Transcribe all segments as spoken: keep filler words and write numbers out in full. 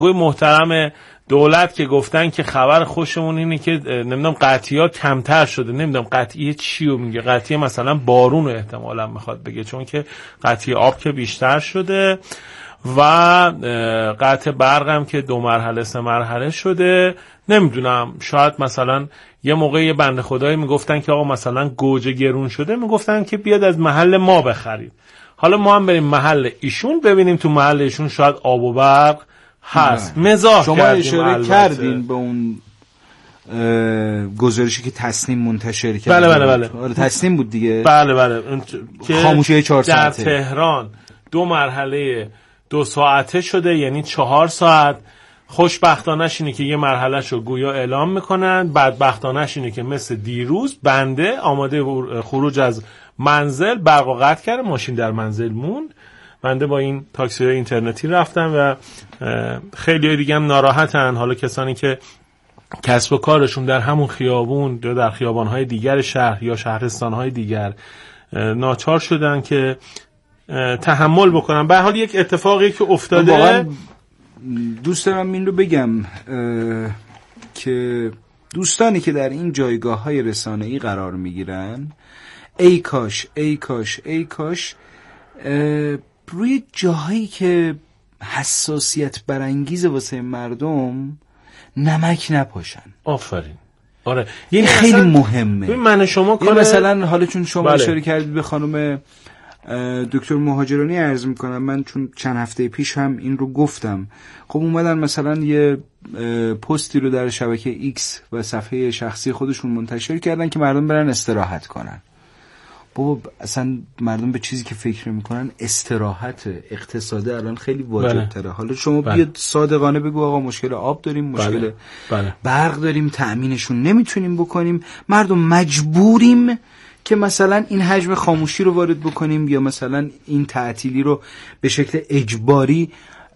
گوی محترم دولت که گفتن که خبر خوشمون اینه که نمیدونم قطعی‌ها کمتر شده. نمیدونم قطعیه چی رو میگه، قطعیه مثلا بارون رو احتمالاً میخواد بگه، چون که قطعیه آب که بیشتر شده و قطع برق هم که دو مرحله سه مرحله شده. نمیدونم شاید مثلا یه موقع یه بنده خدایی میگفتن که آقا مثلا گوجه گرون شده، میگفتن که بیاد از محل ما بخرید. حالا ما هم بریم محل ایشون ببینیم تو محل ایشون شاید آب و برق هست. مزاح شما کردیم اشاره کردین به اون گزارشی که تصنیم منتشر کرد. بله بله بله. آره تصنیم بود دیگه. بله بله. که خاموشی چهار ساعته در تهران دو مرحله دو ساعته شده، یعنی چهار ساعت. خوشبختانش اینه که یه مرحله‌شو گویا اعلام میکنن، بدبختانش اینه که مثل دیروز بنده آماده خروج از منزل برق و قطع کرد، ماشین در منزل موند. بنده با این تاکسی اینترنتی رفتم و خیلی دیگه هم ناراحتن. حالا کسانی که کسب و کارشون در همون خیابون یا در خیابان‌های دیگر شهر یا شهرستان‌های دیگر ناچار شدن که تحمل بکنن. به هر حال یک اتفاقی که افتاده. واقعا دوست دارم این رو بگم که دوستانی که در این جایگاه‌های رسانه‌ای قرار میگیرن، ای کاش ای کاش ای کاش روی جاهایی که حساسیت برانگیز واسه مردم نمک نپاشن. آفرین. آره این خیلی مهمه. من شما کار مثلا حالا چون شما بله. اشاره کردید به خانم دکتر مهاجرانی عرض میکنم، من چون چند هفته پیش هم این رو گفتم. خب اومدن مثلا یه پستی رو در شبکه ایکس و صفحه شخصی خودشون منتشر کردن که مردم برن استراحت کنن. بابا اصلا مردم به چیزی که فکر میکنن استراحت اقتصاده الان خیلی واجب تره. بله. حالا شما بله. بیاد صادقانه بگو آقا مشکل آب داریم، مشکل بله. بله. برق داریم، تأمینشون نمیتونیم بکنیم، مردم مجبوریم که مثلا این حجم خاموشی رو وارد بکنیم یا مثلا این تعطیلی رو به شکل اجباری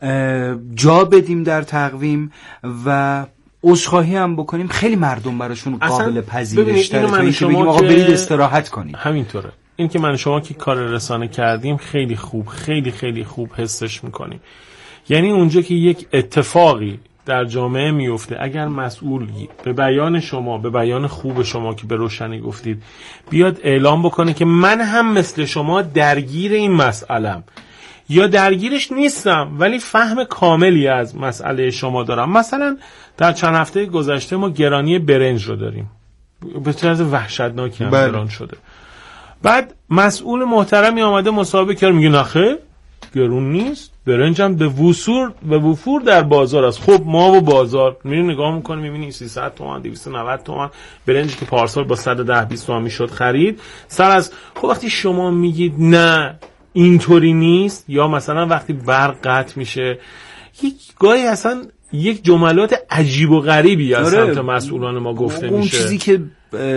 جا بدیم در تقویم و عذرخواهی هم بکنیم. خیلی مردم براشون قابل پذیرش تره تا اینکه بگیم آقا برید استراحت کنیم. همینطوره. این که من شما که کار رسانه کردیم خیلی خوب خیلی خیلی خوب حسش میکنیم. یعنی اونجا که یک اتفاقی در جامعه میفته، اگر مسئولی به بیان شما، به بیان خوب شما که به روشنی گفتید، بیاد اعلام بکنه که من هم مثل شما درگیر این مسئله‌ام یا درگیرش نیستم ولی فهم کاملی از مسئله شما دارم. مثلا در چند هفته گذشته ما گرانی برنج رو داریم، به طرز وحشتناکی هم گران شده. بعد مسئول محترمی آمده مصاحبه کرد میگه نخه گرون نیست، برنج هم به وفور به وفور در بازار است. خب ما و بازار میریم نگاه میکنیم میبینیم سیصد تومان دویست و نود تومان برنجی که پارسال با صد و ده بیست تومان میشد خرید سر از. خب وقتی شما میگید نه اینطوری نیست، یا مثلا وقتی برق قطع میشه یک گاهی اصلا یک جملات عجیب و غریبی از سمت مسئولان ما گفته اون میشه. اون چیزی که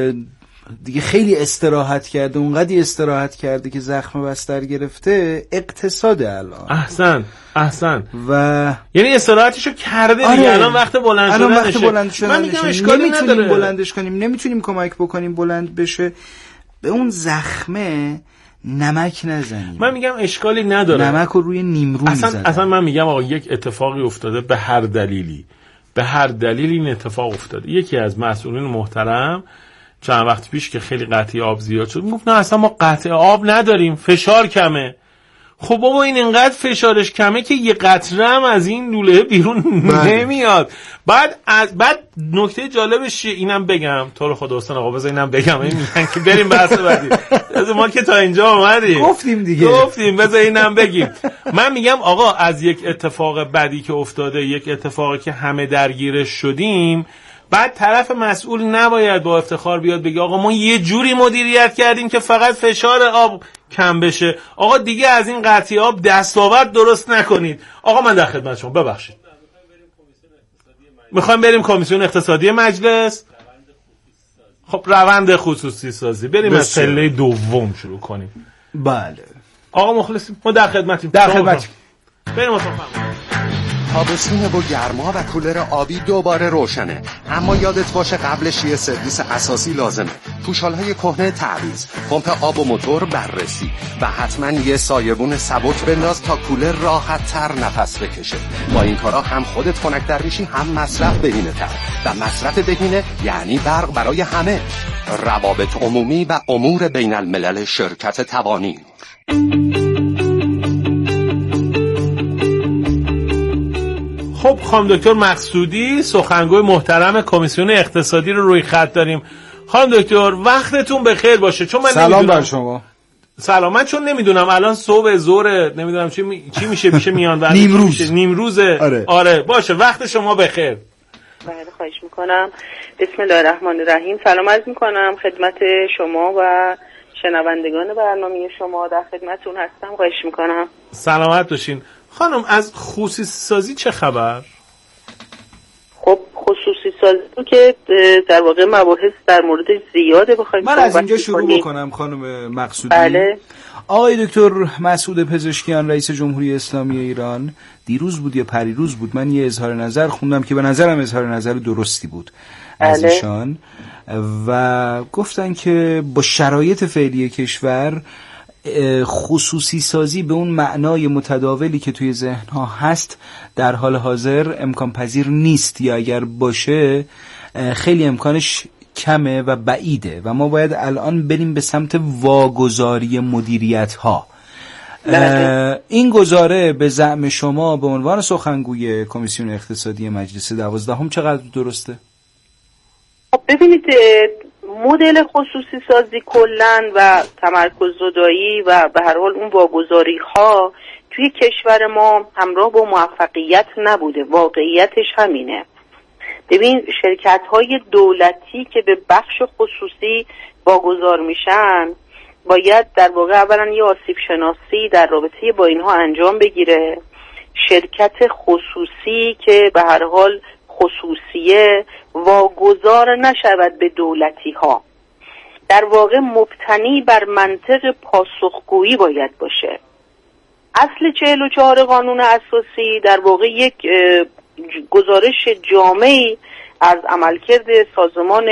دیگه خیلی استراحت کرده، اونقدی استراحت کرده که زخم بستر گرفته اقتصاد الان. احسن احسن. و یعنی استراحتشو کرده آره. دیگه. الان وقت بلند شدنشه. الان وقت بلند شدنشه. من میگم اشکالی نداره بلندش کنیم، نمیتونیم کمک بکنیم بلند بشه. به اون زخمه نمک نزنیم. من میگم اشکالی نداره. نمک رو روی نیمرو اصلا میزنیم. اصلا من میگم آقا یک اتفاقی افتاده، به هر دلیلی به هر دلیلی این اتفاق افتاده. یکی از مسئولین محترم چند وقت پیش که خیلی قطعی آب زیاد شد گفت نه اصلا ما قطع آب نداریم، فشار کمه. خب بابا این انقدر فشارش کمه که یه قطره هم از این لوله بیرون نمیاد. بعد از بعد نکته جالبش اینم بگم، تو رو خدا استاد آقا بذار اینم بگم، این میگن که بریم بحث بعدی. از ما که تا اینجا اومدیم گفتیم دیگه گفتیم بذار اینم بگیم. من میگم آقا از یک اتفاق بدی که افتاده، یک اتفاقی که همه درگیرش شدیم، بعد طرف مسئول نباید با افتخار بیاد بگه آقا ما یه جوری مدیریت کردیم که فقط فشار آب کم بشه. آقا دیگه از این قطعی آب دستاورد درست نکنید. آقا من در خدمت شما، ببخشید میخوایم بریم کمیسیون اقتصادی مجلس. خب روند خصوصی سازی بریم از پله دوم شروع کنیم. بله آقا مخلصیم، ما در خدمتیم. در خدمتیم. بریم اصلا تابستونه و گرما و کولر آبی دوباره روشنه، اما یادت باشه قبلش یه سرویس اساسی لازمه. توشالهای کهنه تعویض، پمپ آب و موتور بررسی و حتما یه سایبون سبک بنداز تا کولر راحت تر نفس بکشه. با این کارا هم خودت خنک‌تر میشی، هم مصرف بهینه تر، و مصرف بهینه یعنی برق برای همه. روابط عمومی و امور بین الملل شرکت توانی. خب خانم دکتر مقصودی، سخنگوی محترم کمیسیون اقتصادی رو روی خط داریم. خانم دکتر وقتتون بخیر باشه. چون من سلام بر شما. سلام. من چون نمیدونم الان صبح ظهر نمیدونم چی می... چی میشه میشه میان بعد نیمروز نیمروزه. آره. آره باشه، وقت شما بخیر. بله خواهش میکنم. بسم الله الرحمن الرحیم. سلام عرض میکنم خدمت شما و شنوندگان برنامه شما. در خدمتتون هستم. خواهش میکنم. سلامت باشین. خانم از خصوصی سازی چه خبر؟ خب خصوصی سازی که در واقع مباحث در مورد زیاده بخوایم من از اینجا شروع بکنم خانم مقصودی. بله. آقای دکتر مسعود پزشکیان رئیس جمهوری اسلامی ایران دیروز بود یا پریروز بود، من یه اظهار نظر خوندم که به نظرم اظهار نظر درستی بود از بله. ایشان و گفتن که با شرایط فعلی کشور خصوصی سازی به اون معنای متداولی که توی ذهنها هست در حال حاضر امکان پذیر نیست، یا اگر باشه خیلی امکانش کمه و بعیده و ما باید الان بریم به سمت واگذاری مدیریت ها. این گزاره به زعم شما به عنوان سخنگوی کمیسیون اقتصادی مجلس دوازدهم چقدر درسته؟ خب ببینید مدل خصوصی سازی کلن و تمرکز زدایی و به هر حال اون واگذاری ها توی کشور ما همراه با موفقیت نبوده. واقعیتش همینه. ببین شرکت های دولتی که به بخش خصوصی واگذار میشن باید در واقع اولا یه آسیب شناسی در رابطه با اینها انجام بگیره. شرکت خصوصی که به هر حال خصوصیه واگذار نشود به دولتی ها. در واقع مبتنی بر منطق پاسخگویی باید باشه. اصل چهل و چهار قانون اساسی در واقع یک گزارش جامعی از عملکرد سازمان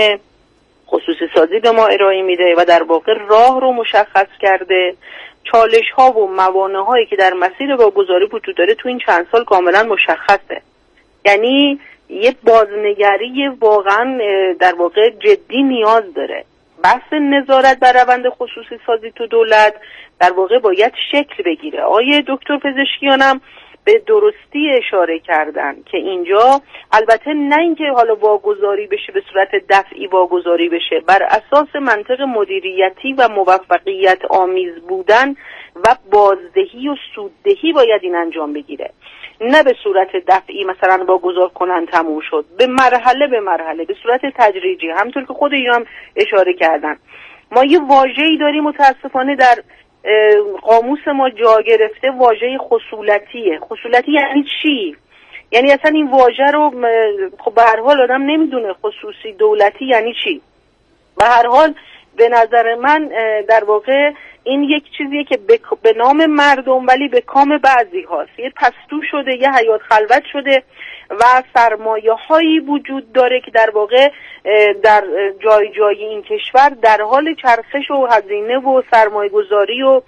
خصوصی سازی به ما ارائه میده و در واقع راه رو مشخص کرده. چالش ها و موانع هایی که در مسیر واگذاری وجود داره تو این چند سال کاملا مشخصه. یعنی یه بازنگری واقعا در واقع جدی نیاز داره. بحث نظارت بر روند خصوصی سازی تو دولت در واقع باید شکل بگیره. آقای دکتر پزشکیانم به درستی اشاره کردن که اینجا البته نه اینکه حالا واگذاری بشه به صورت دفعی واگذاری بشه، بر اساس منطق مدیریتی و موفقیت آمیز بودن و بازدهی و سوددهی باید این انجام بگیره، نه به صورت دفعی مثلا واگذار کنن تموم شد. به مرحله به مرحله به صورت تدریجی. همونطور که خود اینا هم اشاره کردن ما یه واژه‌ای داریم متاسفانه در قاموس ما جا گرفته، واژه خصولتیه. خصولتی یعنی چی؟ یعنی اصلا این واژه رو خب به هر حال آدم نمیدونه خصوصی دولتی یعنی چی. به هر حال به نظر من در واقع این یک چیزیه که به نام مردم ولی به کام بعضی هاست. یه پستو شده، یه حیات خلوت شده و سرمایه هایی وجود داره که در واقع در جای جای این کشور در حال چرخش و هزینه و سرمایه گذاری و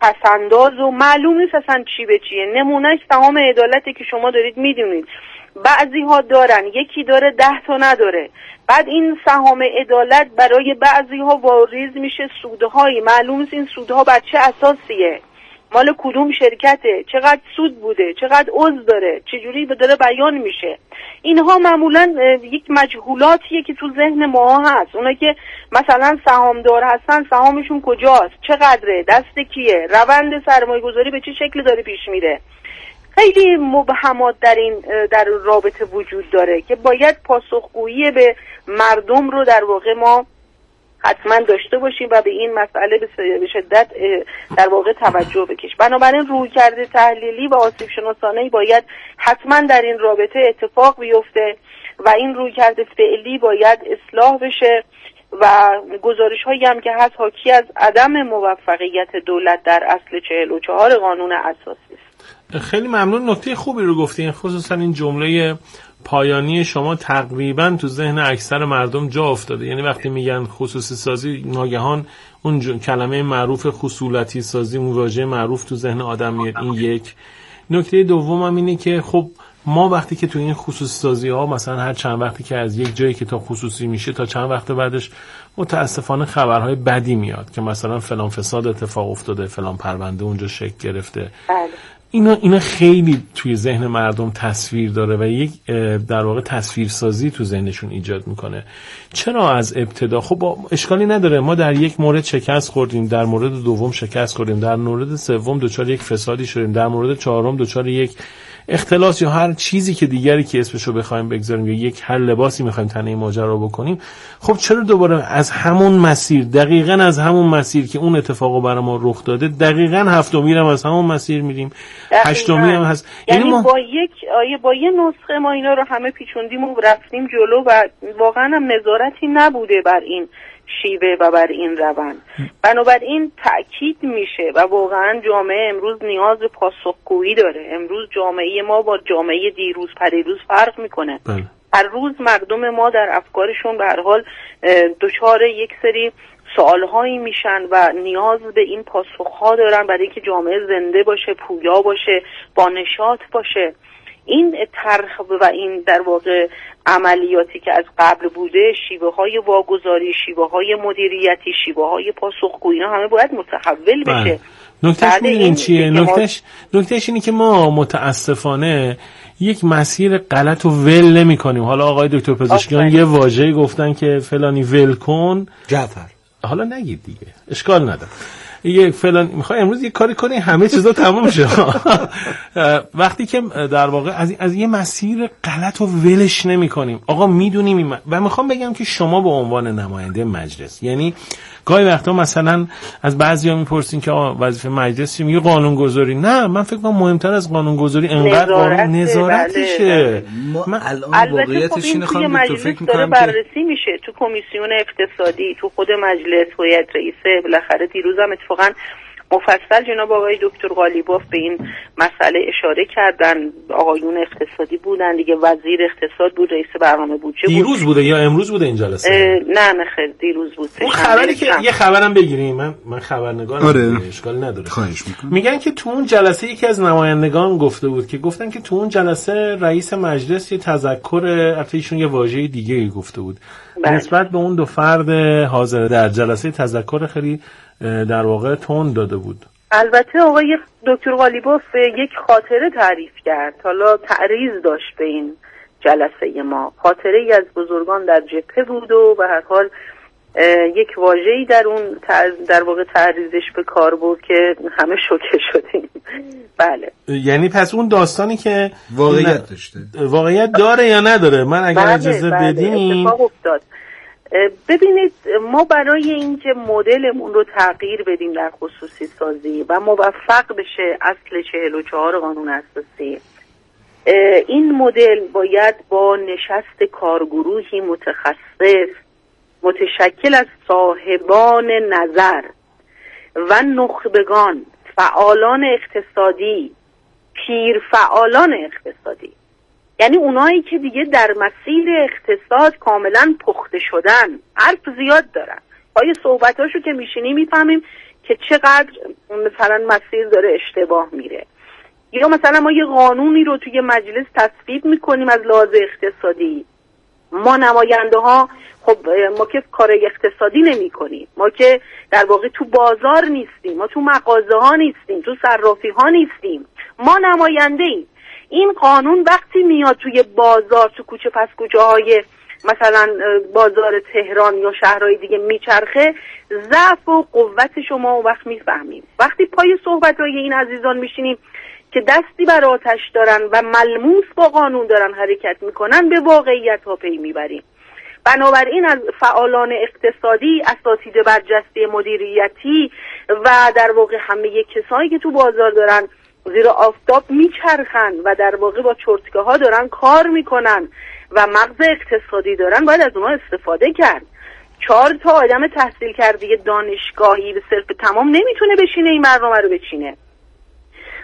پسنداز و معلوم نیست اصلا چی به چیه. نمونهش سهام عدالتی که شما دارید میدونید بعضی ها دارن، یکی داره ده تا نداره. بعد این سهام عدالت برای بعضی ها واریز میشه سودهایی، معلوم نیست این سودها بر چه اساسیه، مال کدوم شرکته، چقدر سود بوده، چقدر عضو داره، چجوری به داره بیان میشه. اینها معمولا یک مجهولاتیه که تو ذهن ما هست. اونا که مثلا سهامدار هستن سهامشون کجاست، چقدره، دست کیه، روند سرمایه گذاری به چه شکل داره پیش میره. خیلی مبهمات در این در رابطه وجود داره که باید پاسخگویی به مردم رو در واقع ما حتما داشته باشیم و به این مسئله به شدت در واقع توجه بکش. بنابراین رویکرد تحلیلی و آسیب شناسانه‌ای باید حتما در این رابطه اتفاق بیفته و این رویکرد فعلی باید اصلاح بشه و گزارش هایی هم که هست حاکی از عدم موفقیت دولت در اصل چهل و چهار قانون اساسی است. خیلی ممنون، نکته خوبی رو گفتین، خصوصا این جمله پایانی شما تقریبا تو ذهن اکثر مردم جا افتاده. یعنی وقتی میگن خصوصی سازی، ناگهان اون کلمه معروف خصولتی سازی، اون واژه معروف تو ذهن آدم میاد. این یک. نکته دومم اینه که خب ما وقتی که تو این خصوصی سازی ها مثلا هر چند وقتی که از یک جایی که تا خصوصی میشه تا چند وقت بعدش متاسفانه خبرهای بدی میاد که مثلا فلان فساد اتفاق افتاده، فلان پرونده اونجا شکل گرفته. بله. اینا اینا خیلی توی ذهن مردم تصویر داره و یک در واقع تصویرسازی تو ذهنشون ایجاد میکنه. چرا از ابتدا خب اشکالی نداره، ما در یک مورد شکست خوردیم، در مورد دوم شکست خوردیم، در مورد سوم دچار یک فسادی شدیم، در مورد چهارم دچار یک اختلاس یا هر چیزی که دیگری که اسمشو بخوایم بگذاریم یا یک هر لباسی میخوایم تنه ماجرا بکنیم، خب چرا دوباره از همون مسیر، دقیقاً از همون مسیر که اون اتفاقو برای ما رخ داده، دقیقاً هفتمی هم از همون مسیر میریم، هشتمی هم هست. یعنی, یعنی ما... با یک آیه با یه نسخه ما اینا رو همه پیچوندیم و رفتیم جلو و واقعاً هم نظارتی نبوده بر این شیوه و بر این روند. بنابراین تأکید میشه و واقعا جامعه امروز نیاز به پاسخگویی داره. امروز جامعه ما با جامعه دیروز پریروز فرق میکنه. بله. هر روز مردم ما در افکارشون به هر حال دچار یک سری سوالهایی میشن و نیاز به این پاسخها دارن برای اینکه جامعه زنده باشه، پویا باشه، با نشاط باشه. این طرح و این در واقع عملیاتی که از قبل بوده، شیوه های واگذاری، شیوه های مدیریتی، شیوه های پاسخگویی، همه باید متحول بشه. نکتهش میدونین چیه؟ نکتهش نکتهش اینه که ما متاسفانه یک مسیر غلط رو ول نمی کنیم. حالا آقای دکتر پزشکیان یه واژه‌ای گفتن که فلانی ول کن جعفر، حالا نگید دیگه، اشکال نداره، یه فلان میخوای امروز یه کاری کنی همه چیزا تموم شه. وقتی که در واقع از از یه مسیر غلط رو ولش نمی‌کنیم. آقا میدونیم و میخوام بگم که شما به عنوان نماینده مجلس، یعنی گاهی وقتا مثلا از بعضیا میپرسین که آقا وظیفه مجلس چیه؟ میگه قانون گذاری. نه، من فکر کنم مهمتر از قانون گذاری انقدر قانون نظارتشه. ما الان واقعیتش اینه خانم دکتر، فکر می‌کنم بررسی میشه تو کمیسیون اقتصادی، تو خود مجلس، هیئت رئیسه. بالاخره دیروزم اتفاقا مفصل جناب آقای دکتر غالیباف به این مسئله اشاره کردن. آقایون اقتصادی بودن دیگه، وزیر اقتصاد بود، رئیس برنامه بودجه بود. دیروز بوده یا امروز بوده این جلسه؟ نه نه خیر دیروز بود. اون خبری که یه خبرم بگیریم، من من خبرنگارم. آره. اشکال نداره. خواهش میکنم. میگن که تو اون جلسه یکی از نمایندگان گفته بود که گفتن که تو اون جلسه رئیس مجلس یه تذکر، البته ایشون یه واژه دیگه ای گفته بود بله. نسبت به اون دو فرد حاضر در جلسه تذکر خیلی در واقع تون داده بود. البته آقای دکتر غالیباف یک خاطره تعریف کرد، حالا تعریض داشت به این جلسه ما. خاطره ای از بزرگان در جبهه بود و به هر حال یک واژه‌ای در اون در واقع تعریضش به کار بود که همه شوکه شدیم. بله. یعنی پس اون داستانی که واقعیت داشته، واقعیت داره یا نداره؟ من اگر بله، اجازه بله، بدین. اتفاق افتاد. ببینید، ما برای اینکه مدلمون رو تغییر بدیم در خصوصی سازی و موفق بشه اصل چهل و چهار قانون اساسی، این مدل باید با نشست کارگروهی متخصص متشکل از صاحبان نظر و نخبگان، فعالان اقتصادی، پیر فعالان اقتصادی، یعنی اونایی که دیگه در مسیر اقتصاد کاملا پخته شدن، حرف زیاد دارن. پای صحبتاشو که میشینی میفهمیم که چقدر مثلا مسیر داره اشتباه میره. یا مثلا ما یه قانونی رو توی مجلس تصویب میکنیم از لحاظ اقتصادی، ما نماینده ها خب ما که کار اقتصادی نمی کنیم، ما که در واقع تو بازار نیستیم، ما تو مغازه ها نیستیم، تو صرافی ها نیستیم، ما نماینده ایم. این قانون وقتی میاد توی بازار، تو کوچه پس کوچه های مثلا بازار تهران یا شهرهای دیگه میچرخه، ضعف و قوت شما اون وقت میفهمیم. وقتی پای صحبت‌های این عزیزان میشینیم که دستی بر آتش دارن و ملموس با قانون دارن حرکت میکنن، به واقعیت ها پی میبریم. بنابراین از فعالان اقتصادی، اساتید برجسته مدیریتی و در واقع همه کسایی که تو بازار دارن زیر آفتاب میچرخن و در واقع با چرتکه ها دارن کار میکنن و مغز اقتصادی دارن، باید از اونها استفاده کرد. چهار تا آدم تحصیل کرده دانشگاهی به صرف تمام نمیتونه بشینه این برنامه رو بچینه.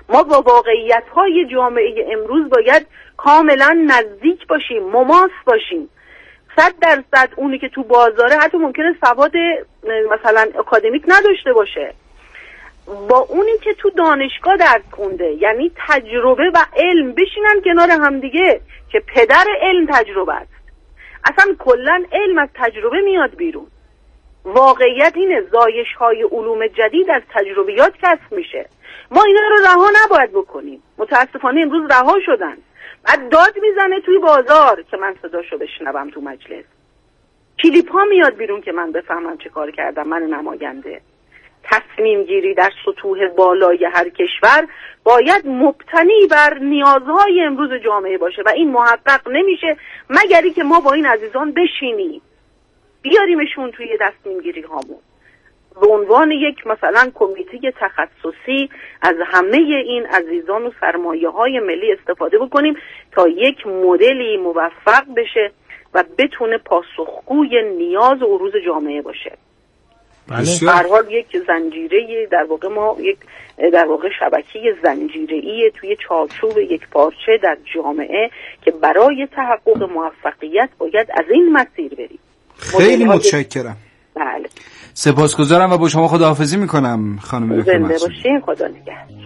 ما با واقعیت‌های جامعه امروز باید کاملا نزدیک باشیم، مماس باشیم. صد درصد اونی که تو بازاره حتی ممکنه سواد مثلا اکادمیک نداشته باشه، با اونی که تو دانشگاه درس خونده، یعنی تجربه و علم بشینن کنار همدیگه که پدر علم تجربه است. اصلا کلا علم از تجربه میاد بیرون. واقعیت اینه زایش های علوم جدید از تجربیات کسب میشه. ما اینا رو رها نباید بکنیم. متاسفانه امروز رها شدن. بعد داد میزنه توی بازار که من صداشو بشنوم تو مجلس. کلیپ ها میاد بیرون که من بفهمم چه کار کردم من نماینده. تصمیم گیری در سطوح بالای هر کشور باید مبتنی بر نیازهای امروز جامعه باشه و این محقق نمیشه مگری که ما با این عزیزان بشینیم، بیاریمشون توی تصمیم گیری هامون به عنوان یک مثلا کمیته تخصصی از همه این عزیزان و سرمایه های ملی استفاده بکنیم تا یک مدلی موفق بشه و بتونه پاسخگوی نیاز و عروض جامعه باشه. بله. هر حال یک زنجیره در واقع ما یک در واقع شبکه زنجیره‌ای توی چارچوب یک پارچه در جامعه که برای تحقق موفقیت باید از این مسیر بریم. خیلی متشکرم. بله. سپاسگزارم و با شما خداحافظی میکنم خانم دکتر زنده باشین. خدا نگهدار.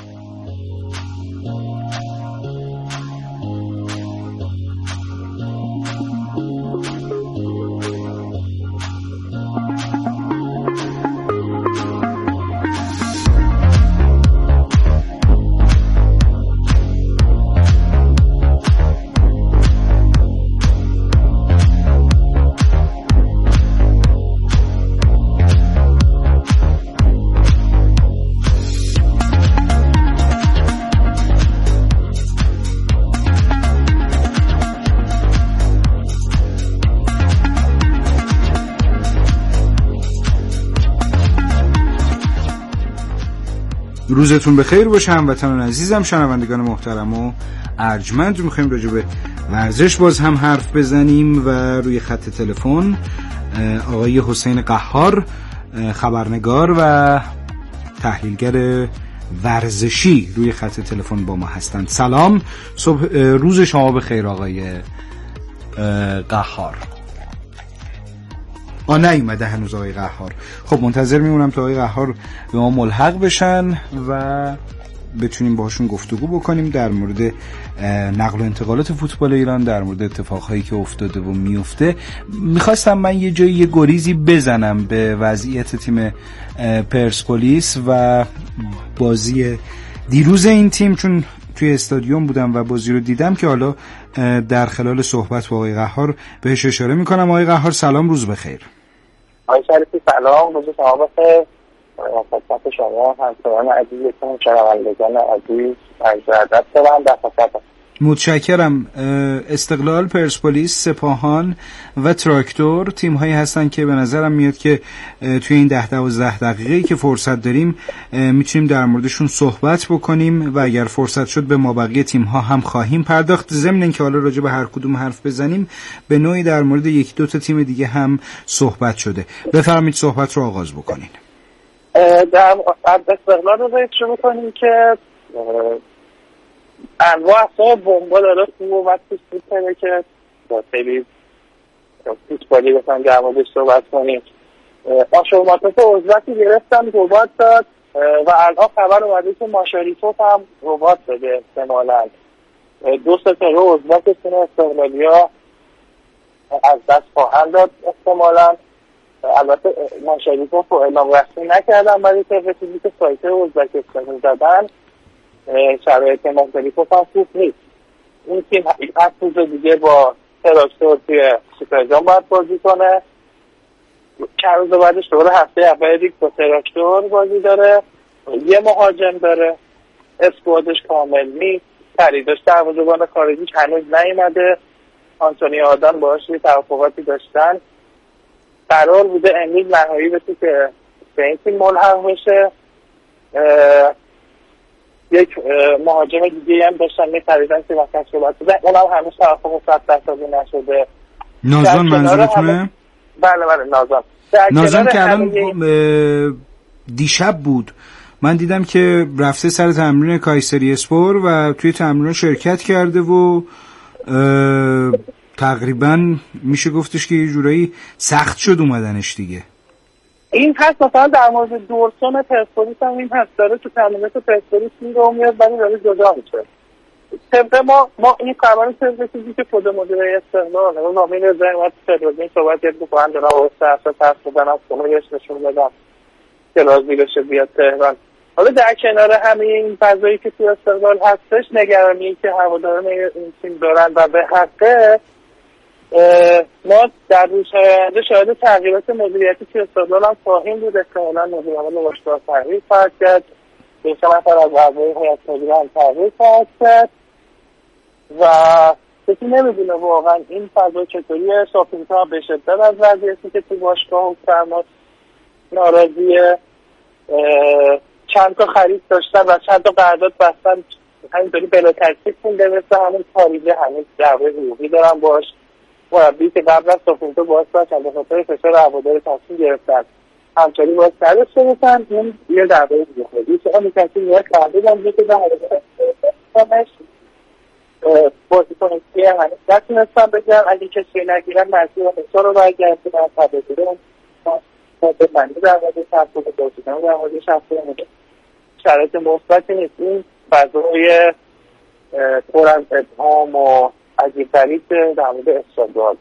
روزتون بخیر باشه هموطنان عزیزم، شنوندگان محترم و ارجمند. رو میخوایم راجع به ورزش باز هم حرف بزنیم و روی خط تلفن آقای حسین قهار خبرنگار و تحلیلگر ورزشی روی خط تلفن با ما هستند. سلام، صبح روز شما بخیر آقای قهار. آ نیومده هنوز آقای قهار. خب منتظر میمونم تا آقای قهار به ما ملحق بشن و بتونیم باهاشون گفتگو بکنیم در مورد نقل و انتقالات فوتبال ایران، در مورد اتفاقهایی که افتاده و میفته. میخواستم من یه جایی یه گریزی بزنم به وضعیت تیم پرسپولیس و بازی دیروز این تیم، چون توی استادیوم بودم و بازی رو دیدم که حالا در خلال صحبت با آقای قهار بهش اشاره میکنم. آقای قهار سلام، روز بخیر. آقای شریفی سلام، روز شما بخیر. خدمت شما همکاران عزیزتون، شنوندگان عزیز عرض ادب دارم. در خدمت. متشکرم. استقلال، پرسپولیس، سپاهان و تراکتور تیم هایی هستن که به نظرم میاد که توی این ده دوازده دقیقه‌ای که فرصت داریم میتونیم در موردشون صحبت بکنیم و اگر فرصت شد به مابقی تیم ها هم خواهیم پرداخت. ضمن اینکه حالا راجع به هر کدوم حرف بزنیم به نوعی در مورد یکی دو تا تیم دیگه هم صحبت شده. بفرمایید صحبت رو آغاز بکنین. در استقلال رو باید شروع کنیم که انواع اصلا بمبا داره خوب و وقت سود کنه که با خیلی فوتبالی بکنم در موردش صحبت کنیم. آشورماتوف عضویتی گرفتم ربات داد و الان خبر اومده که ماشاریتوف هم ربات داده احتمالاً. دو سه تا رو عضویت تیم استقلالیا از دست خواهند داد احتمالاً. البته ماشاریتوف رو اعلام رسمی نکردم ولی طبق چیزی که سایت ازبکستان زدن شرایط مختلفو هم خوب نیست. این تیم هفت روز دیگه با تراکتور توی سوپرجام باید بازی کنه. چند روز بعدش دوباره هفته اول دیگه با تراکتور بازی داره. یه مهاجم داره، اسکوادش کامل نیست. خریداش دروازه‌بان خارجیش هنوز نیومده. آنتونی آدان باهاش یه توافقاتی داشتن. قرار بوده امروز نهایی بشه که به این تیم ملحق بشه. یک مهاجم دیگه هم داشتن می‌خریدن که مثلا صحبت بوده، اونم هنوز توافق صد درصد نشده. نازان منظورتونه؟ بله بله نازان. نازان که الان دیشب بود من دیدم که رفته سر تمرین کایسری اسپور و توی تمرین شرکت کرده و تقریبا میشه گفتش که یه جورایی سخت شد اومدنش دیگه. این هست مثلا در مورد دورسون پرسپولیس هم این هست، داره تو تمرینات پرسپولیس میره میاد ولی داره جدا میشه. طبق ما ما این خبر طبق چیزی که خود مدیر استقلال اون نامین رضایی اومد تلویزیون صحبت کرد که بخوام دارم واسه اساس پس بدن از خونه نشون بدم که راضی بشه بیاد تهران. حالا در کنار همه این فضایی که تو استقلال هستش، نگرانی که هواداران این تیم دارن و به حقه، ما در روزهای آینده شاهد تغییرات مدیریتی تو استقلال هم خواهیم بود. احتمالاً مدیر عامل باشگاه تغییر خواهد کرد، دو سه نفر از اعضای هیئت مدیره هم تغییر خواهد کرد و کسی نمیدونه واقعا این فضا چطوریه. ساپینتا به شدت از وضعیتی که تو باشگاه و فرماس ناراضیه، چند تا خرید داشتن و چند تا قرارداد بستن، همینطوری بلا تکلیف مونده، مثل همون تاریخ همین دعوای حقوقی دارن باش. مربی که قبل از ساپینتا باعث شد چند خاطر فشار هوادار تصمیم گرفتن همچنین باید سرش شدن، این یه دعوای حقوقی که همین تصمیم نیاز کرده هم که در حوادارش بازیکن که همین نتونستن بگن اگه کسی نگیرن مرسی و فشار رو برگردن تبادیره به معنی در مورد تفصیل بازیکن و در مورد شخصی مورد شرایط مثبتی نیست. این فضای پر از ابهام و عجیب‌تری که در مورد استقلال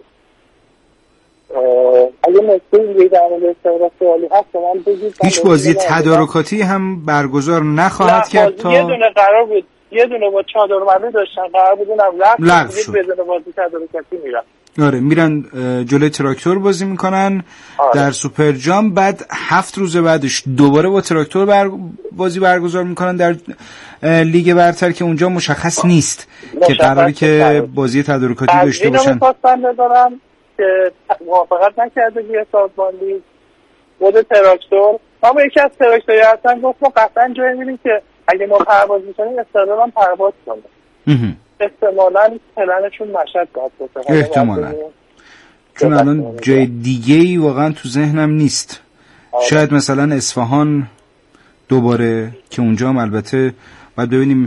اگه نکته دیگه در مورد استقلال سوالی هست من بگید. هیچ بازی تدارکاتی هم برگزار نخواهد کرد تا یه دونه قرار بود، یه دونه با چادرمندی داشتن قرار بود اونم لغو شد، بدون بازی تدارکاتی میرن. آره میرن جلوی تراکتور بازی میکنن. آره. در سوپر جام، بعد هفت روز بعدش دوباره با تراکتور بر... بازی برگزار میکنن در لیگ برتر که اونجا مشخص نیست مشخص که قراری که بازی تدارکاتی داشته باشن. اینو می‌خواستم بدارم که موافقت نکرده بیه سازماندهی بود تراکتور. اما یکی از تراکتوری هستن گفت ما قطعا جایی میریم که اگه ما پرواز میکنیم استقلال هم پرواز کنه. احتمالاً پلنشون مشهد باید باشه. احتمالاً چون الان جای دیگه‌ای واقعا تو ذهنم نیست. آره. شاید مثلا اصفهان دوباره که اونجا هم البته باید ببینیم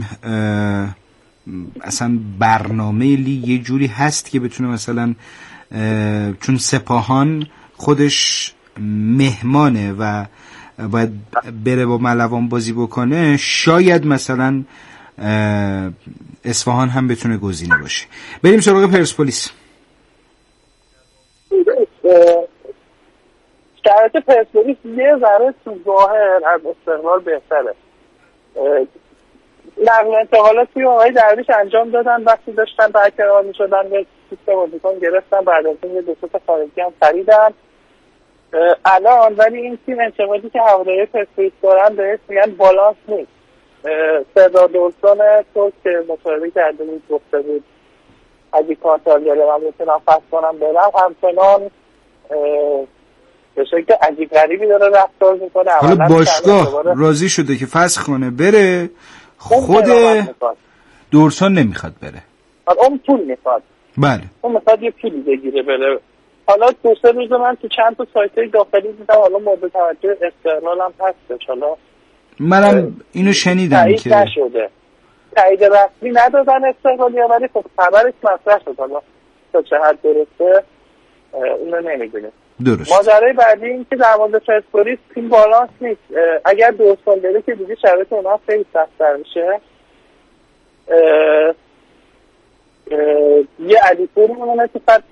اصلا برنامه لیگ یه جوری هست که بتونه مثلا چون سپاهان خودش مهمانه و باید بره با ملوان بازی بکنه، شاید مثلا اصفهان هم بتونه گزینه باشه. بریم سراغ پرسپولیس. شرایط پرسپولیس یه ذره تو ظاهر از استقلال بهتره. نقل انتقالاتی آقای درویش انجام دادن، وقتی داشتن برقرار می‌شدن به سیستم بازیکن گرفتن، بعد از این یه دو تا خارجی هم خریدن. الان ولی این تیم انتقادی که هواداری پرسپولیس دارن بهش میگن بالانس نیست. سردار دورسون تو که مصاحبه کرده بود گفته بود اگه کانتار گره من میتونم فصل کنم برم، همچنان به شکل عجیب غریبی داره رفتار میکنه. حالا باشگاه راضی شده که فسخ کنه بره، خود دورسون نمیخواد بره. حالا اون پول میخواد. بله اون میخواد یه پولی بگیره بره. حالا دو سه روز من تو چند تا سایت‌های داخلی دیدم، حالا مورد توجه استقلال هم هستش. حالا منم اینو شنیدم که تایید نشده، تایید رسمی ندادن استقلالی، ولی خب خبرش مطرح شد. حالا تا چه حد درسته اونو نمیدونیم. درست. ماجرای بعدی این که در مورد پرسپولیس تیم بالانس نیست. اگر دو سال بره که دیگه شرایط اونها خیلی سخت‌تر میشه. یه علیپور میمونه که فقط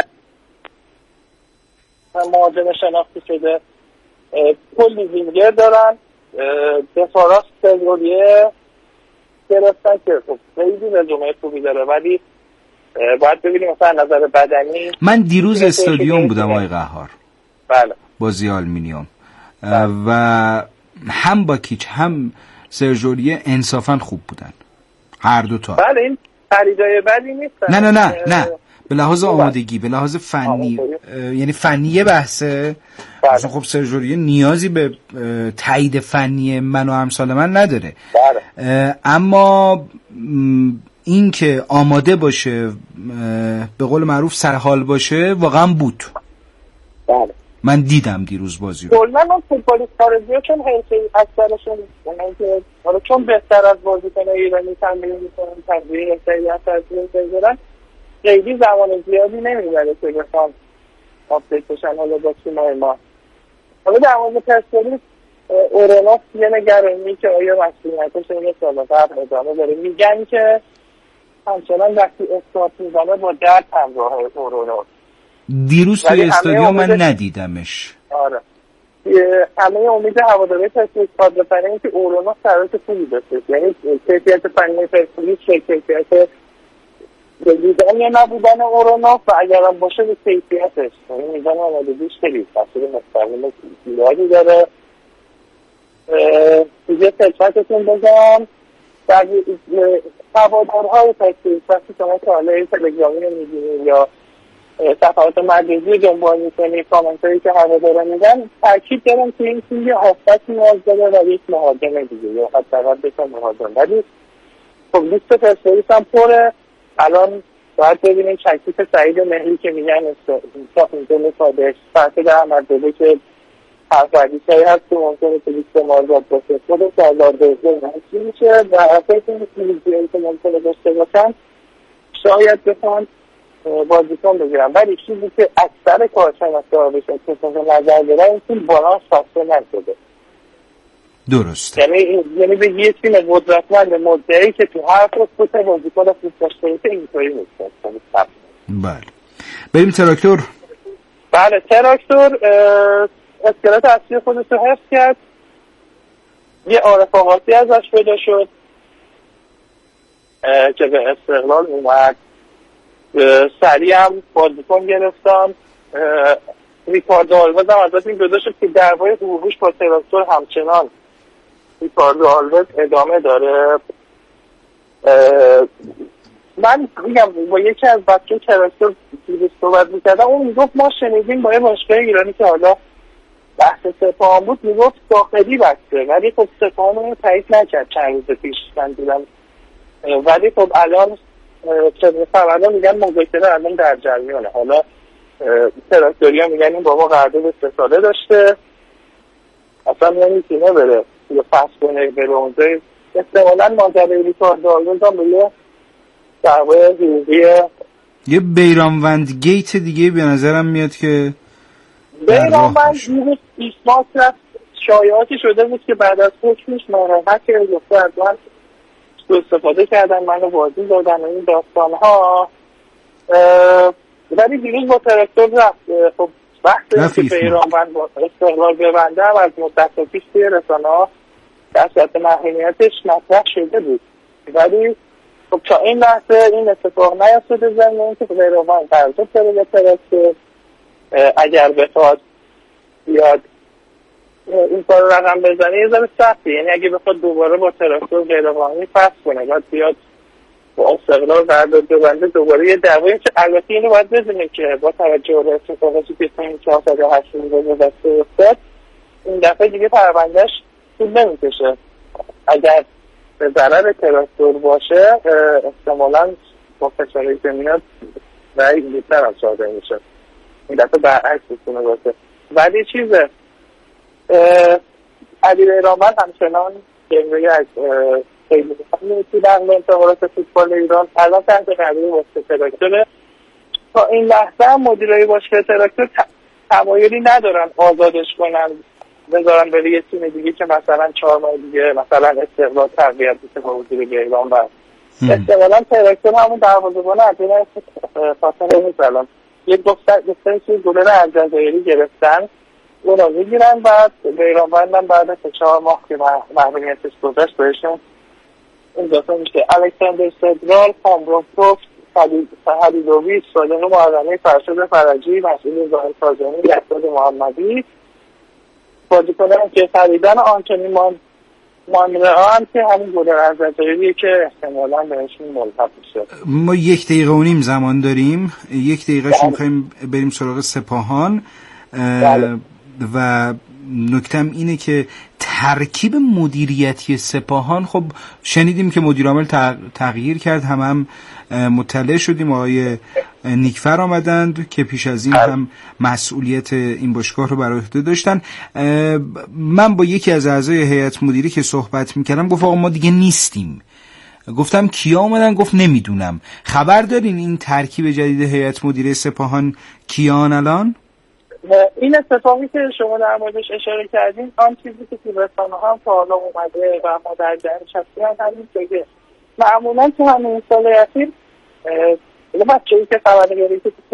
مهاجم شناخته شده، کلی وینگر دارن، دفاراس سلوریه گرفتن که خب خیلی رزومه خوبی داره، ولی باید ببینیم مثلا نظر بدنی. من دیروز استادیوم بودم آقای قهار. بله. بازی آلومینیوم و هم باکیچ هم سرجوریه انصافا خوب بودن هر دو تا. بله این خریدای بدی نیستن. نه نه نه نه به لحاظ آمادگی، به لحاظ فنی، یعنی فنیه بحثه. مثلا خب سرجوریه نیازی به تایید فنی من و امثال من نداره. بله. اما این که آماده باشه، به قول معروف سرحال باشه، واقعا بود. بله. من دیدم دیروز بازی رو. کلا من فوتبالیست خارجی‌ها چون حرفه‌ای اکثرشون یعنی که حالا چون بهتر از بازیکن ایرانی تمرین می‌کنن، تمرین سریع تمرین می‌کنن، خیلی زمان زیادی نمی‌بره که بخوام آپدیت بشن حالا با تیم‌های ما. حالا در مورد پرسپولیس اورونوف یه نگرانی که آیا مسئولیتش این سال قبل ادامه داره. میگن که همچنان وقتی استارت میزنه با درد همراه اورونوف. دیروز توی استادیوم من ندیدمش. آره همه امید هواداری پرسپولیس کادر فنی که اورونوف سرات خوبی داشته، یعنی کیفیت فنی پرسپولیس کیفیت دیدن یا نبودن اورونوف و اگرم باشه به کیفیتش، یعنی میگن آمادگیش خیلی تاثیر مستقیم زیادی داره. دیگه خدمتتون بگم در هوادارهای پرسپولیس وقتی شما کانال تلگرامی رو می‌بینید یا صفحات مجازی دنبال می‌کنید، کامنتایی که هوادارا میدن، تاکید دارم که این تیم یه هافبک نیاز داره و یک مهاجم دیگه یا حداقل دو تا مهاجم. ولی خب لیست پرسپولیس هم پره. الان باید ببینیم شکیف سعید مهری که میگن صاف اینجا صادق فرقی احمد بده که حرفردیشایی هست که ممکنه که لیست مارزاد باشه خود سالار دوزه نهیچی میشه و فکر این میزیایی که ممکنه داشته باشن شاید بخوان بازیکن بگیرن. ولی چیزی که اکثر کارشناسا بشه که نظر دارن این تیم بالانس فاصله نشده. درست. یعنی یعنی به یه تیم قدرتمند مدعی که تو هر فصل بازیکن خوب داشته باشه اینطوری نیست. بله. بریم تراکتور. بله تراکتور اسکلت اصلی خودش رو حفظ کرد. یه عارف آقاسی ازش پیدا شد که به استقلال اومد. سریع هم بازیکن گرفتم. ریکاردو آلواز هم ازش این جدا شد که دعوای حقوقیش با تراکتور همچنان ریکاردو آلواز ادامه داره. من میگم با یکی از بچه تراکتور دیروز صحبت میکردم، اون میگفت ما شنیدیم با یه باشگاه ایرانی که حالا بحث سپاهان بود میگفت داخلی بسته، ولی خب سپاهان رو تایید نکرد چند روز پیش من دیدم. ولی خب الان چه خبرها میگن مذاکره الان در جریانه. حالا تراکتوریا میگن این بابا قرارداد سه ساله داشته اصلا نمیتونه بره یه فصل کنه بره اونجا. احتمالاً ماجرای ریکاردو آلواز هم به یه دعوای حقوقی یه بیرانوند گیت دیگه به نظرم میاد که بیرانوند یه ایسماس رفت شایعاتی شده بود که بعد از حکمش ناراحت که گفته از من تو استفاده کردن منو بازی دادن و این داستان ها. ولی دیروز با تراکتور رفت. خب وقتی که بیرانوند با استقلال ببنده هم از مدت پیش توی رسانه ها در صورت محرمیتش مطرح شده بود، ولی خب تا این لحظه این اتفاق نیفتاده. ضمن اینکه بیرانوند قرارداد داره به تراکتور، اگر بخواد بیاد این کار رو رقم بزنه یه ذره سخته. یعنی اگه بخواد دوباره با تراکتور غیرقانونی فسخ کنه بعد بیاد با استقلال قرارداد ببنده دوباره یه دعوایی که البته اینو باید بدونیم که با توجه به اتفاقاتی که این چهارصد و هشتاد روز دست افتاد این دفعه دیگه پروندهش طول نمیکشه. اگر به ضرر تراکتور باشه احتمالاً با فشاری که میاد رأی بیشتر هم صادر میشه. این دفعه برعکس بتونه باشه. ولی چیزه علی بیرانوند همچنان جنگوی از خیلی میتی در انتقالات فوتبال ایران الان تحت قضیه واسه تراکتوره. تا این لحظه هم مدیرای باشگاه تراکتور تمایلی ندارن آزادش کنن بذارن بره یه تیم دیگه که مثلا چهار ماه دیگه مثلا استقلال تقویت بشه با وجود بیرانوند. احتمالاً تراکتور همون دروازه‌بان عدیل فاصله نیست. الان یک دختر دختری که گلر الجزایری گرفتن اون رو میگیرن بعد بیرانوند هم بعد از چهار ماه که محرومیتش گذشت بهشون این داستان میشه. الکساندر سدرال، کامبروفوف، حلیلوویچ، صادق معظمی، فرشاد فرجی، مسئول ظاهر کاظمی، یحیی محمدی بازیکنان که خریدن آنتونی مان مانران که همین گلر الجزایریه که احتمالاً بهشون ملحق میشه. ما یک دقیقه و نیم زمان داریم. یک دقیقه شو میخوایم بریم سراغ سپاهان و نکتم اینه که ترکیب مدیریتی سپاهان، خب شنیدیم که مدیر عامل تغییر کرد، هم هم مطلع شدیم آقای نیکفر آمدند که پیش از این هم مسئولیت این باشگاه رو بر عهده داشتن. من با یکی از اعضای هیئت مدیره که صحبت میکردم گفت آقا ما دیگه نیستیم. گفتم کیا آمدن؟ گفت نمیدونم. خبر دارین این ترکیب جدید هیئت مدیره سپاهان کیان الان؟ این اتفاقی که شما در موردش اشاره کردین آن چیزی که تو رسانه هم تا حالا اومده و ما در جریانش هستیم همین که معمولا تو همین سال اخیر بچه‌ای که خبرنگاری که